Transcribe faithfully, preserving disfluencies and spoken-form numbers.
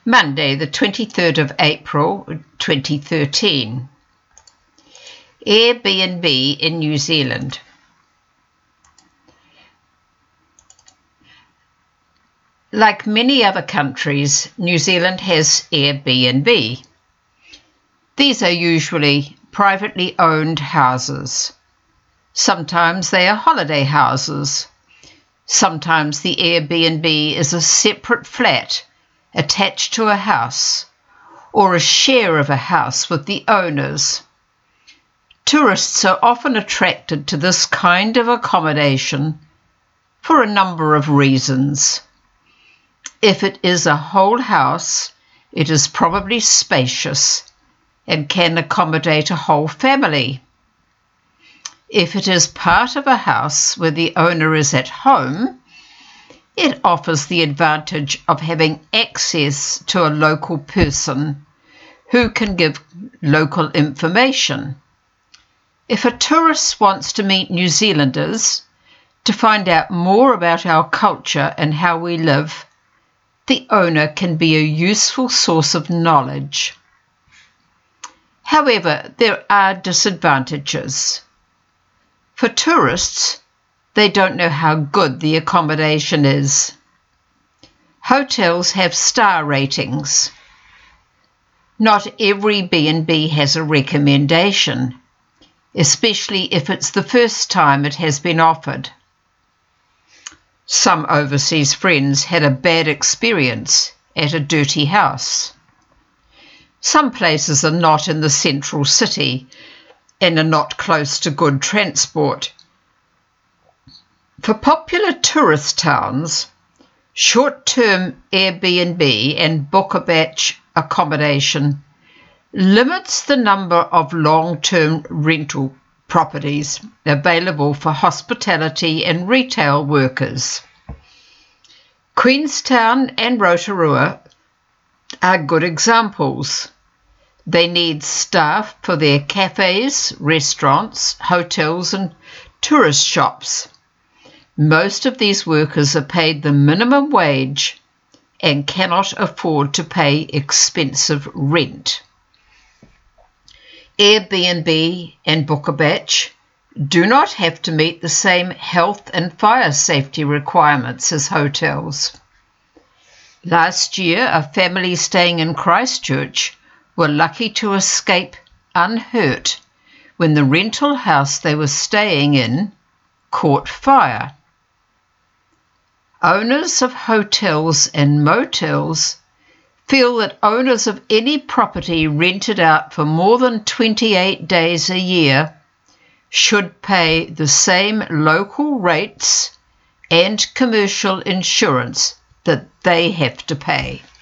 Monday, the twenty-third of April, twenty thirteen. Airbnb in New Zealand. Like many other countries, New Zealand has Airbnb. These are usually privately owned houses. Sometimes they are holiday houses. Sometimes the Airbnb is a separate flat attached to a house, or a share of a house with the owners. Tourists are often attracted to this kind of accommodation for a number of reasons. If it is a whole house, it is probably spacious and can accommodate a whole family. If it is part of a house where the owner is at home, it offers the advantage of having access to a local person who can give local information. If a tourist wants to meet New Zealanders to find out more about our culture and how we live, the owner can be a useful source of knowledge. However, there are disadvantages. For tourists, they don't know how good the accommodation is. Hotels have star ratings. Not every B and B has a recommendation, especially if it's the first time it has been offered. Some overseas friends had a bad experience at a dirty house. Some places are not in the central city and are not close to good transport. For popular tourist towns, short-term Airbnb and book-a-batch accommodation limits the number of long-term rental properties available for hospitality and retail workers. Queenstown and Rotorua are good examples. They need staff for their cafes, restaurants, hotels and tourist shops. Most of these workers are paid the minimum wage and cannot afford to pay expensive rent. Airbnb and book-a-batch do not have to meet the same health and fire safety requirements as hotels. Last year, a family staying in Christchurch were lucky to escape unhurt when the rental house they were staying in caught fire. Owners of hotels and motels feel that owners of any property rented out for more than twenty-eight days a year should pay the same local rates and commercial insurance that they have to pay.